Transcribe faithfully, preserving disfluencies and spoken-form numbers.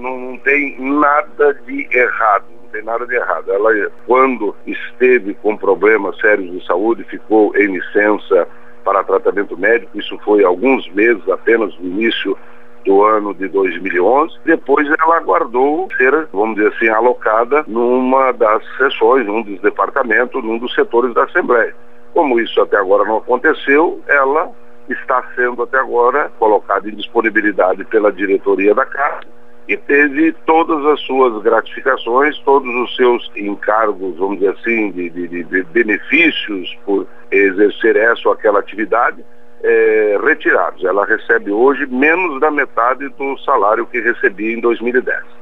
Não, não tem nada de errado, não tem nada de errado. Ela, quando esteve com problemas sérios de saúde, ficou em licença para tratamento médico. Isso foi alguns meses apenas no início do ano de dois mil e onze. Depois ela aguardou ser, vamos dizer assim, alocada numa das seções, num dos departamentos, num dos setores da Assembleia. Como isso até agora não aconteceu, ela está sendo até agora colocada em disponibilidade pela diretoria da Casa e teve todas as suas gratificações, todos os seus encargos, vamos dizer assim, de, de, de benefícios por exercer essa ou aquela atividade, é, retirados. Ela recebe hoje menos da metade do salário que recebia em dois mil e dez.